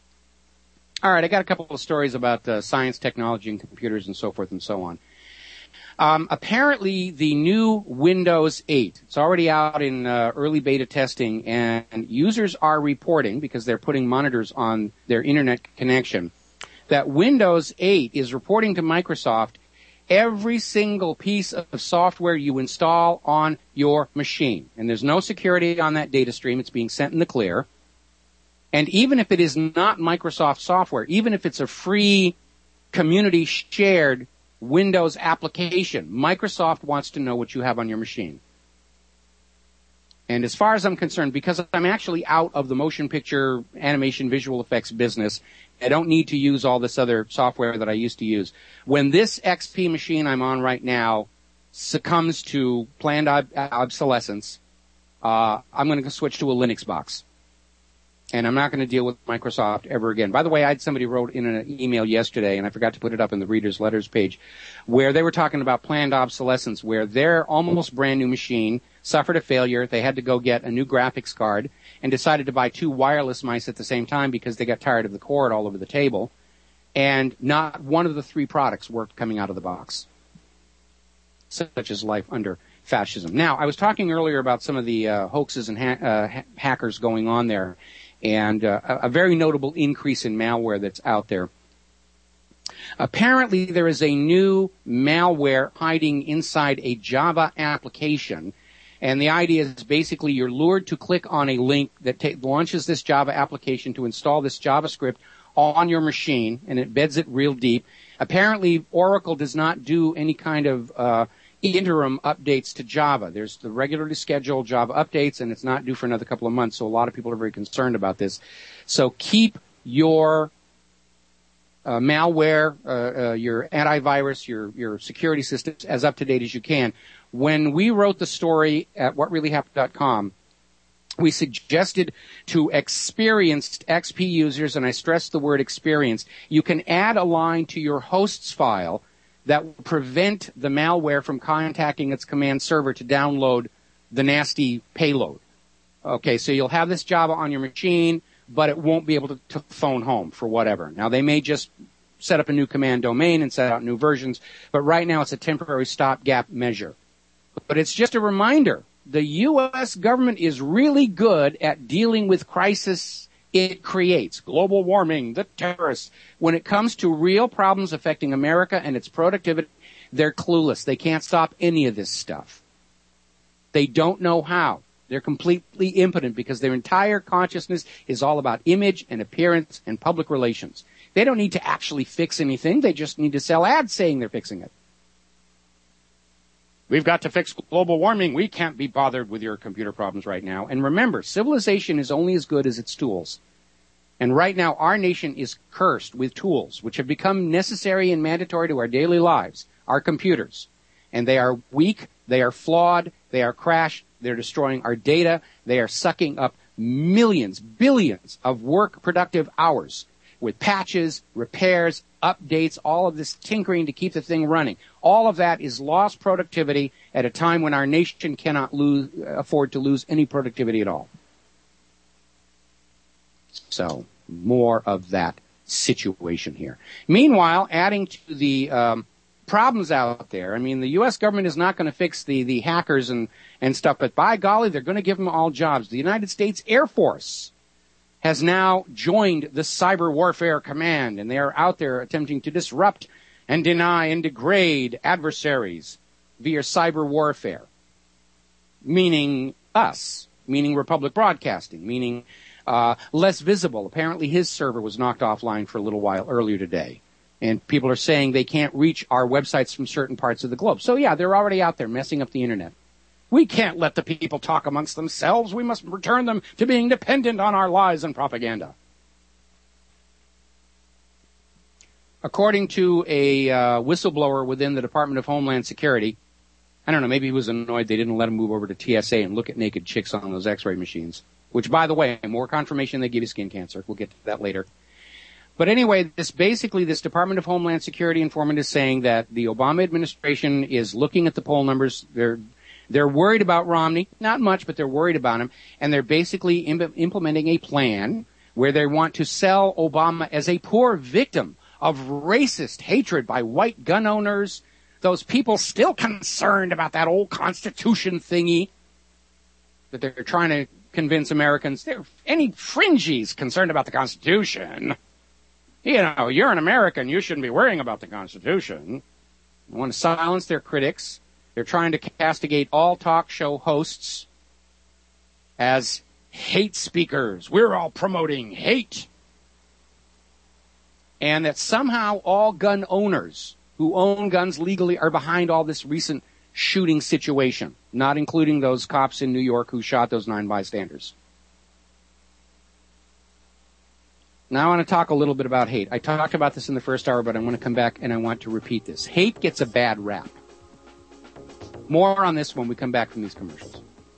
All right, I got a couple of stories about science, technology, and computers and so forth and so on. Apparently, the new Windows 8, it's already out in early beta testing, and users are reporting, because they're putting monitors on their internet connection, that Windows 8 is reporting to Microsoft every single piece of software you install on your machine. And there's no security on that data stream. It's being sent in the clear. And even if it is not Microsoft software, even if it's a free community-shared Windows application, Microsoft wants to know what you have on your machine. And as far as I'm concerned, because I'm actually out of the motion picture, animation, visual effects business, I don't need to use all this other software that I used to use. When this XP machine I'm on right now succumbs to planned obsolescence, I'm going to switch to a Linux box. And I'm not going to deal with Microsoft ever again. By the way, I had somebody wrote in an email yesterday, and I forgot to put it up in the reader's letters page, where they were talking about planned obsolescence, where their almost brand new machine suffered a failure. They had to go get a new graphics card and decided to buy 2 wireless mice at the same time because they got tired of the cord all over the table. And not one of the 3 products worked coming out of the box, such as life under fascism. Now, I was talking earlier about some of the hoaxes and hackers going on there, and a very notable increase in malware that's out there. Apparently, there is a new malware hiding inside a Java application, and the idea is basically you're lured to click on a link that launches this Java application to install this JavaScript on your machine, and it embeds it real deep. Apparently, Oracle does not do any kind of interim updates to Java. There's the regularly scheduled Java updates, and it's not due for another couple of months, so a lot of people are very concerned about this. So keep your malware, your antivirus, your security systems as up to date as you can. When we wrote the story at whatreallyhappened.com, we suggested to experienced XP users, and I stress the word experienced, you can add a line to your host's file that will prevent the malware from contacting its command server to download the nasty payload. Okay, so you'll have this Java on your machine, but it won't be able to phone home for whatever. Now, they may just set up a new command domain and set out new versions, but right now it's a temporary stopgap measure. But it's just a reminder, the U.S. government is really good at dealing with crisis it creates. Global warming, the terrorists. When it comes to real problems affecting America and its productivity, they're clueless. They can't stop any of this stuff. They don't know how. They're completely impotent because their entire consciousness is all about image and appearance and public relations. They don't need to actually fix anything. They just need to sell ads saying they're fixing it. We've got to fix global warming. We can't be bothered with your computer problems right now. And remember, civilization is only as good as its tools. And right now, our nation is cursed with tools, which have become necessary and mandatory to our daily lives, our computers. And they are weak, they are flawed, they are crashed, they're destroying our data, they are sucking up millions, billions of work productive hours with patches, repairs, updates, all of this tinkering to keep the thing running. All of that is lost productivity at a time when our nation cannot afford to lose any productivity at all. So, more of that situation here. Meanwhile, adding to the problems out there, I mean, the U.S. government is not going to fix the hackers and stuff, but by golly, they're going to give them all jobs. The United States Air Force has now joined the Cyber Warfare Command, and they are out there attempting to disrupt and deny and degrade adversaries via cyber warfare, meaning us, meaning Republic Broadcasting, meaning less visible. Apparently his server was knocked offline for a little while earlier today, and people are saying they can't reach our websites from certain parts of the globe. So yeah, they're already out there messing up the internet. We can't let the people talk amongst themselves. We must return them to being dependent on our lies and propaganda. According to a whistleblower within the Department of Homeland Security, I don't know, maybe he was annoyed they didn't let him move over to TSA and look at naked chicks on those x-ray machines, which, by the way, more confirmation they give you skin cancer. We'll get to that later. But anyway, this Department of Homeland Security informant is saying that the Obama administration is looking at the poll numbers. They're worried about Romney, not much, but they're worried about him, and they're basically implementing a plan where they want to sell Obama as a poor victim of racist hatred by white gun owners, those people still concerned about that old Constitution thingy that they're trying to convince Americans, any fringies concerned about the Constitution, you're an American, you shouldn't be worrying about the Constitution. They want to silence their critics. They're trying to castigate all talk show hosts as hate speakers. We're all promoting hate. And that somehow all gun owners who own guns legally are behind all this recent shooting situation, not including those cops in New York who shot those 9 bystanders. Now I want to talk a little bit about hate. I talked about this in the first hour, but I want to come back and I want to repeat this. Hate gets a bad rap. More on this when we come back from these commercials.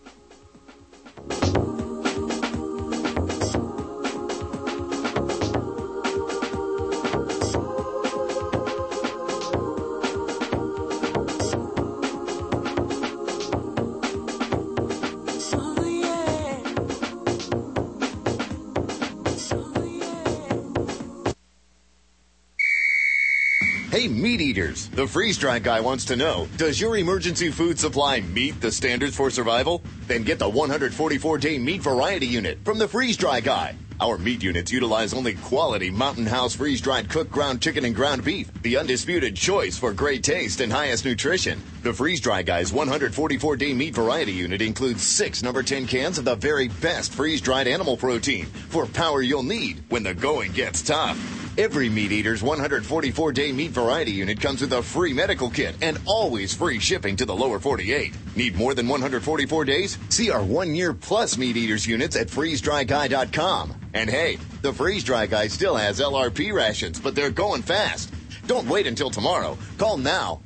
Hey, meat eaters, the freeze-dry guy wants to know, does your emergency food supply meet the standards for survival? Then get the 144-day meat variety unit from the freeze-dry guy. Our meat units utilize only quality Mountain House freeze-dried cooked ground chicken and ground beef, the undisputed choice for great taste and highest nutrition. The Freeze-Dry Guy's 144-day meat variety unit includes 6 number 10 cans of the very best freeze-dried animal protein for power you'll need when the going gets tough. Every Meat Eater's 144-day meat variety unit comes with a free medical kit and always free shipping to the lower 48. Need more than 144 days? See our 1-year plus Meat Eater's units at freezedryguy.com. And hey, the Freeze-Dry Guy still has LRP rations, but they're going fast. Don't wait until tomorrow. Call now,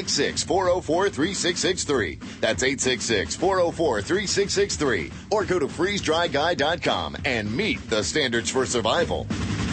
866-404-3663. That's 866-404-3663. Or go to freezedryguy.com and meet the standards for survival.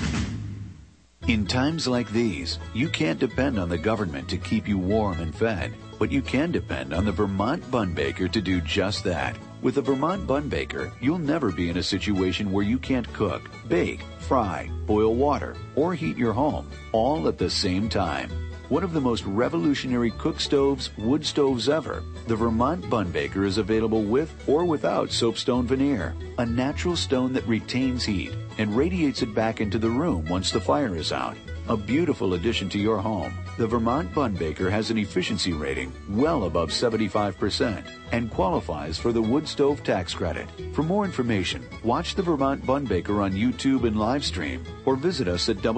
In times like these, you can't depend on the government to keep you warm and fed, but you can depend on the Vermont Bun Baker to do just that. With the Vermont Bun Baker, you'll never be in a situation where you can't cook, bake, fry, boil water, or heat your home, all at the same time. One of the most revolutionary cook stoves, wood stoves ever, the Vermont Bun Baker is available with or without soapstone veneer, a natural stone that retains heat and radiates it back into the room once the fire is out. A beautiful addition to your home. The Vermont Bun Baker has an efficiency rating well above 75% and qualifies for the wood stove tax credit. For more information, watch the Vermont Bun Baker on YouTube and live stream or visit us at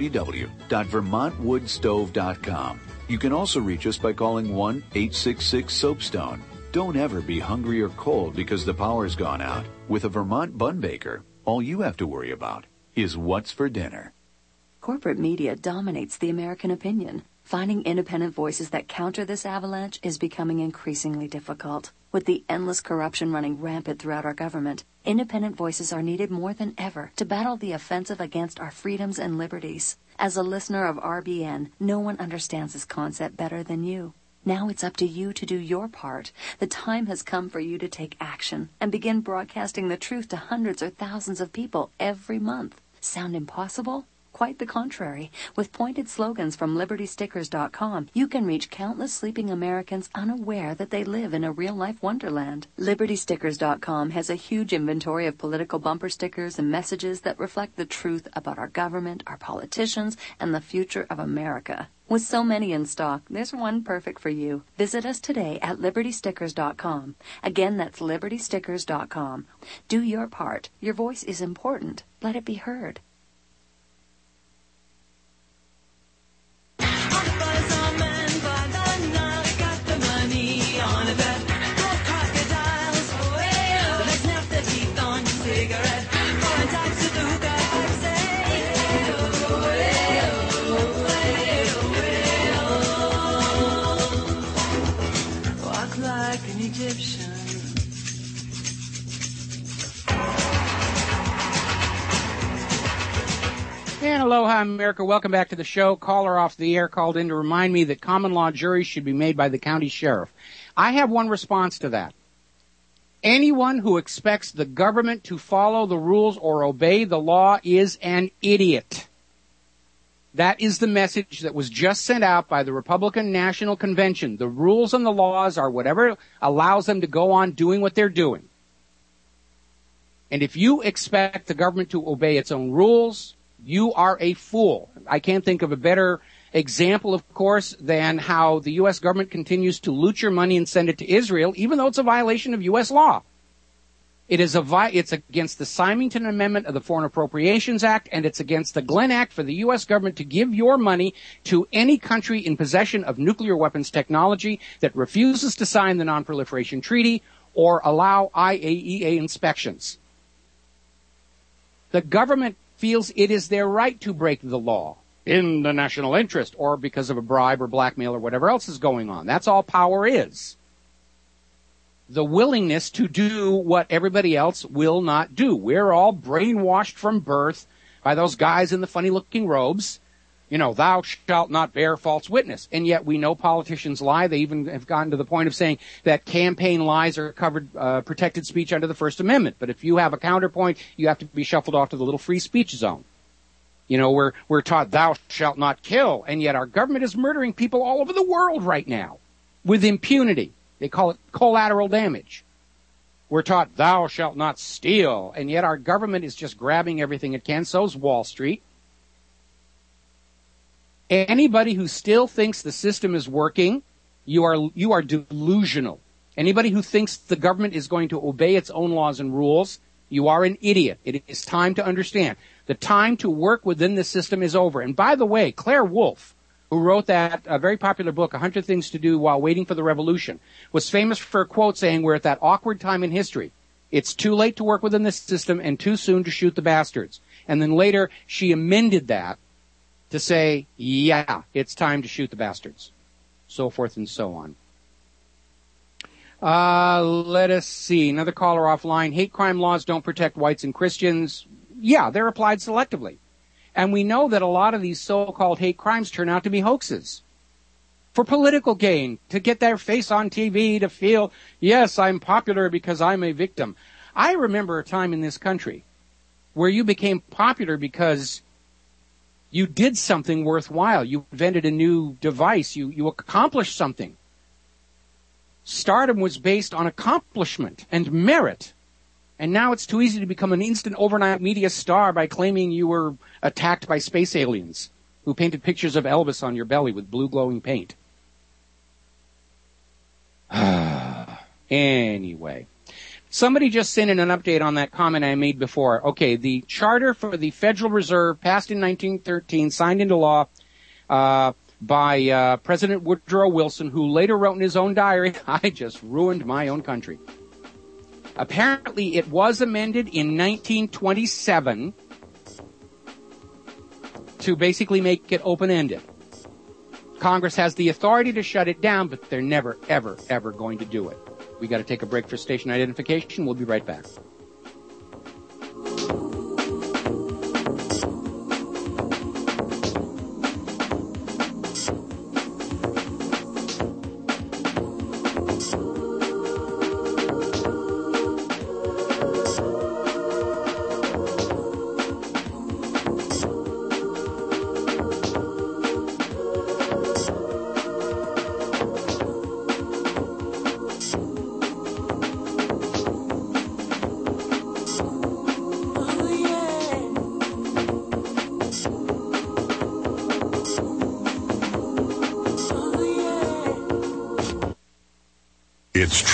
www.vermontwoodstove.com. You can also reach us by calling 1-866-SOAPSTONE. Don't ever be hungry or cold because the power's gone out. With a Vermont Bun Baker, all you have to worry about is what's for dinner. Corporate media dominates the American opinion. Finding independent voices that counter this avalanche is becoming increasingly difficult. With the endless corruption running rampant throughout our government, independent voices are needed more than ever to battle the offensive against our freedoms and liberties. As a listener of RBN, no one understands this concept better than you. Now it's up to you to do your part. The time has come for you to take action and begin broadcasting the truth to hundreds or thousands of people every month. Sound impossible? Quite the contrary. With pointed slogans from LibertyStickers.com, you can reach countless sleeping Americans unaware that they live in a real-life wonderland. LibertyStickers.com has a huge inventory of political bumper stickers and messages that reflect the truth about our government, our politicians, and the future of America. With so many in stock, there's one perfect for you. Visit us today at LibertyStickers.com. Again, that's LibertyStickers.com. Do your part. Your voice is important. Let it be heard. And aloha, America. Welcome back to the show. Caller off the air called in to remind me that common law juries should be made by the county sheriff. I have one response to that. Anyone who expects the government to follow the rules or obey the law is an idiot. That is the message that was just sent out by the Republican National Convention. The rules and the laws are whatever allows them to go on doing what they're doing. And if you expect the government to obey its own rules, you are a fool. I can't think of a better example, of course, than how the U.S. government continues to loot your money and send it to Israel, even though it's a violation of U.S. law. It's against the Symington Amendment of the Foreign Appropriations Act, and it's against the Glenn Act for the U.S. government to give your money to any country in possession of nuclear weapons technology that refuses to sign the Non-Proliferation Treaty or allow IAEA inspections. The government feels it is their right to break the law in the national interest or because of a bribe or blackmail or whatever else is going on. That's all power is. The willingness to do what everybody else will not do. We're all brainwashed from birth by those guys in the funny-looking robes. You know, thou shalt not bear false witness. And yet we know politicians lie. They even have gotten to the point of saying that campaign lies are covered, protected speech under the First Amendment. But if you have a counterpoint, you have to be shuffled off to the little free speech zone. You know, we're taught thou shalt not kill. And yet our government is murdering people all over the world right now with impunity. They call it collateral damage. We're taught thou shalt not steal, and yet our government is just grabbing everything it can. So's Wall Street. Anybody who still thinks the system is working, you are delusional. Anybody who thinks the government is going to obey its own laws and rules, you are an idiot. It is time to understand. The time to work within the system is over. And by the way, Claire Wolfe, who wrote that very popular book, 100 Things to Do While Waiting for the Revolution, was famous for a quote saying, we're at that awkward time in history. It's too late to work within this system and too soon to shoot the bastards. And then later she amended that to say, yeah, it's time to shoot the bastards. So forth and so on. Let us see. Another caller offline. Hate crime laws don't protect whites and Christians. Yeah, they're applied selectively. And we know that a lot of these so-called hate crimes turn out to be hoaxes for political gain, to get their face on TV, to feel, yes, I'm popular because I'm a victim. I remember a time in this country where you became popular because you did something worthwhile. You invented a new device. You accomplished something. Stardom was based on accomplishment and merit. And now it's too easy to become an instant overnight media star by claiming you were attacked by space aliens who painted pictures of Elvis on your belly with blue glowing paint. Anyway, somebody just sent in an update on that comment I made before. Okay, the charter for the Federal Reserve passed in 1913, signed into law by President Woodrow Wilson, who later wrote in his own diary, I just ruined my own country. Apparently, it was amended in 1927 to basically make it open-ended. Congress has the authority to shut it down, but they're never, ever, ever going to do it. We got to take a break for station identification. We'll be right back. It's